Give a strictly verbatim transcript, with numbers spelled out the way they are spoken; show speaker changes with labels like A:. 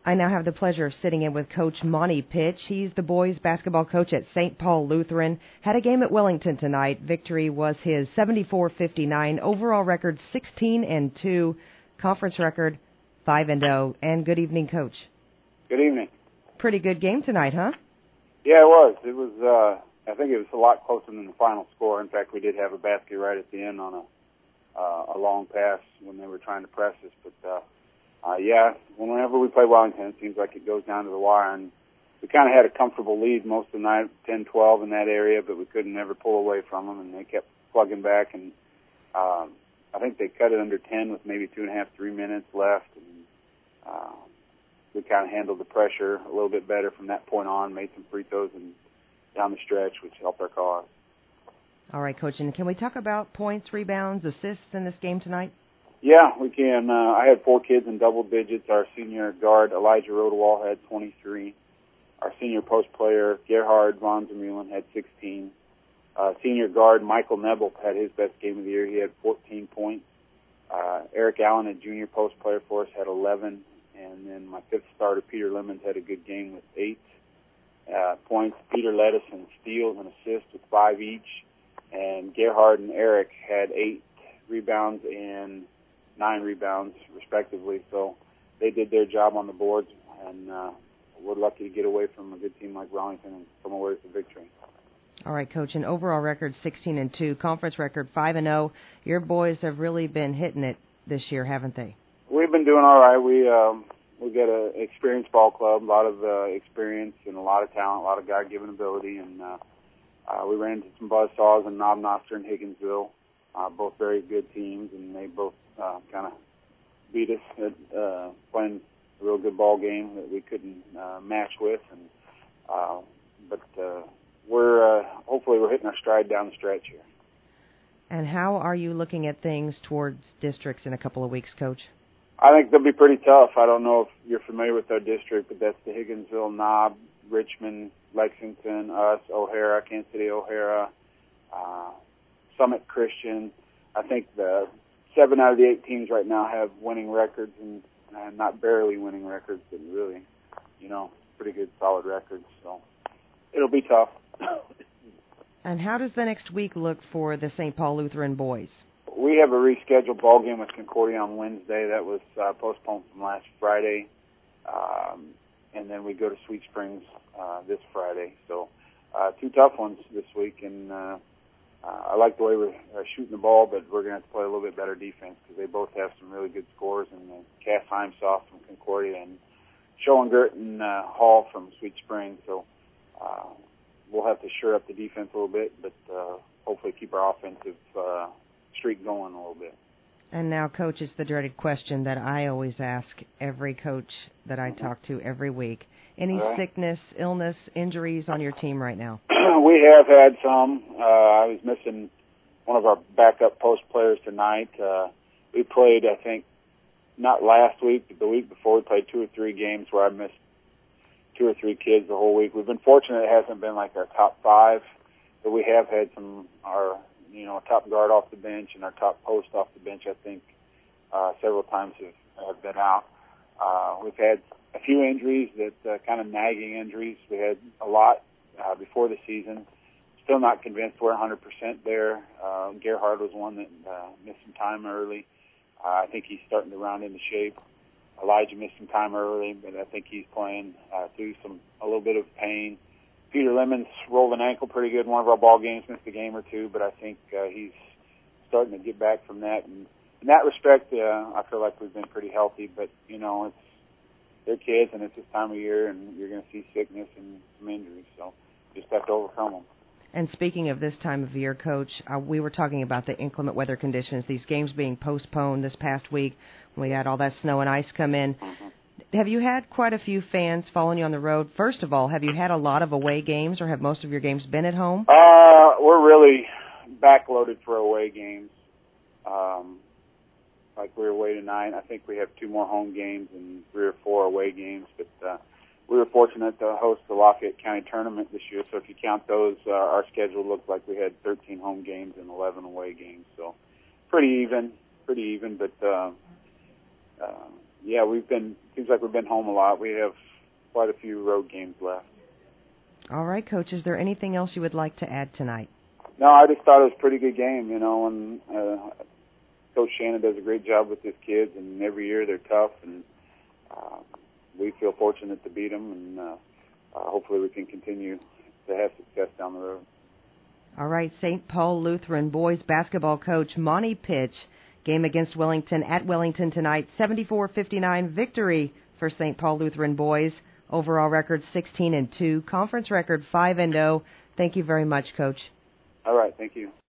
A: I now have the pleasure of sitting in with Coach Monty Pitch. He's the boys basketball coach at Saint Paul Lutheran. Had a game at Wellington tonight. Victory was his seventy-four fifty-nine. Overall record sixteen and two. Conference record five and oh. And good evening, Coach.
B: Good evening.
A: Pretty good game tonight, huh?
B: Yeah, it was. It was. Uh, I think it was a lot closer than the final score. In fact, we did have a basket right at the end on a uh, a long pass when they were trying to press us. But uh, uh, yeah, whenever we play Wellington, it seems like it goes down to the wire. And we kind of had a comfortable lead most of the night, ten twelve in that area, but we couldn't ever pull away from them, and they kept plugging back. And um, I think they cut it under ten with maybe two and a half, three minutes left. And uh, we kind of handled the pressure a little bit better from that point on, made some free throws and down the stretch, which helped our cause.
A: All right, Coach, and can we talk about points, rebounds, assists in this game tonight?
B: Yeah, we can. Uh, I had four kids in double digits. Our senior guard, Elijah Rodewall, had twenty-three. Our senior post player, Gerhard von Zermulen, had sixteen. Uh, senior guard, Michael Nebel, had his best game of the year. He had fourteen points. Uh, Eric Allen, a junior post player for us, had eleven. And then my fifth starter, Peter Lemons, had a good game with eight uh, points. Peter led us in steals and assists with five each. And Gerhard and Eric had eight rebounds and nine rebounds, respectively. So they did their job on the boards, and uh, we're lucky to get away from a good team like Wellington and come away with a victory.
A: All right, Coach. An overall record sixteen and two, conference record five and oh. Your boys have really been hitting it this year, haven't they?
B: We've been doing all right. We um, we got an experienced ball club, a lot of uh, experience and a lot of talent, a lot of God-given ability, and uh, uh, we ran into some buzzsaws in Knob Noster and Higginsville, uh, both very good teams, and they both uh, kind of beat us at uh, playing a real good ball game that we couldn't uh, match with, and uh, but uh, we're uh, hopefully we're hitting our stride down the stretch here.
A: And how are you looking at things towards districts in a couple of weeks, Coach?
B: I think they'll be pretty tough. I don't know if you're familiar with our district, but that's the Higginsville, Knob, Richmond, Lexington, us, O'Hara, Kansas City, O'Hara, uh, Summit Christian. I think the seven out of the eight teams right now have winning records, and, and not barely winning records, but really, you know, pretty good, solid records. So it'll be tough.
A: And how does the next week look for the Saint Paul Lutheran boys?
B: We have a rescheduled ball game with Concordia on Wednesday. That was uh, postponed from last Friday. Um, and then we go to Sweet Springs uh, this Friday. So uh, two tough ones this week. And uh, uh, I like the way we're uh, shooting the ball, but we're going to have to play a little bit better defense because they both have some really good scores. And uh, Cass Heimsoft from Concordia and Schoengert and uh, Hall from Sweet Springs. So uh, we'll have to shore up the defense a little bit, but uh, hopefully keep our offensive uh, streak going a little bit.
A: And now, Coach, is the dreaded question that I always ask every coach that I talk to every week. Any
B: right.
A: sickness, illness, injuries on your team right now?
B: We have had some. Uh, I was missing one of our backup post players tonight. Uh, we played, I think, not last week, but the week before, we played two or three games where I missed two or three kids the whole week. We've been fortunate it hasn't been like our top five, but we have had some, our, you know, top guard off the bench and our top post off the bench, I think, uh, several times have, have been out. Uh, we've had a few injuries that, uh, kind of nagging injuries. We had a lot, uh, before the season. Still not convinced we're one hundred percent there. Uh, Gerhard was one that, uh, missed some time early. Uh, I think he's starting to round into shape. Elijah missed some time early, but I think he's playing uh, through some a little bit of pain. Peter Lemons rolled an ankle pretty good in one of our ball games, missed a game or two, but I think uh, he's starting to get back from that. And in that respect, uh, I feel like we've been pretty healthy. But you know, it's they're kids, and it's this time of year, and you're going to see sickness and some injuries. So just have to overcome them.
A: And speaking of this time of year, Coach, uh, we were talking about the inclement weather conditions, these games being postponed this past week. We had all that snow and ice come in. Mm-hmm. Have you had quite a few fans following you on the road? First of all, have you had a lot of away games, or have most of your games been at home?
B: Uh, we're really backloaded for away games. Um, like we're away tonight. I think we have two more home games and three or four away games, but uh, we were fortunate to host the Lafayette County tournament this year, so if you count those, uh, our schedule looked like we had thirteen home games and eleven away games, so pretty even, pretty even, but uh, uh, yeah, we've been seems like we've been home a lot. We have quite a few road games left.
A: All right, Coach. Is there anything else you would like to add tonight?
B: No, I just thought it was a pretty good game, you know, and uh, Coach Shannon does a great job with his kids, and every year they're tough, and uh, we feel fortunate to beat them, and uh, uh, hopefully we can continue to have success down the road.
A: All right, Saint Paul Lutheran boys basketball coach Monty Pitch. Game against Wellington at Wellington tonight, seventy-four fifty-nine victory for Saint Paul Lutheran boys. Overall record sixteen and two, conference record five and oh. Thank you very much, Coach.
B: All right, thank you.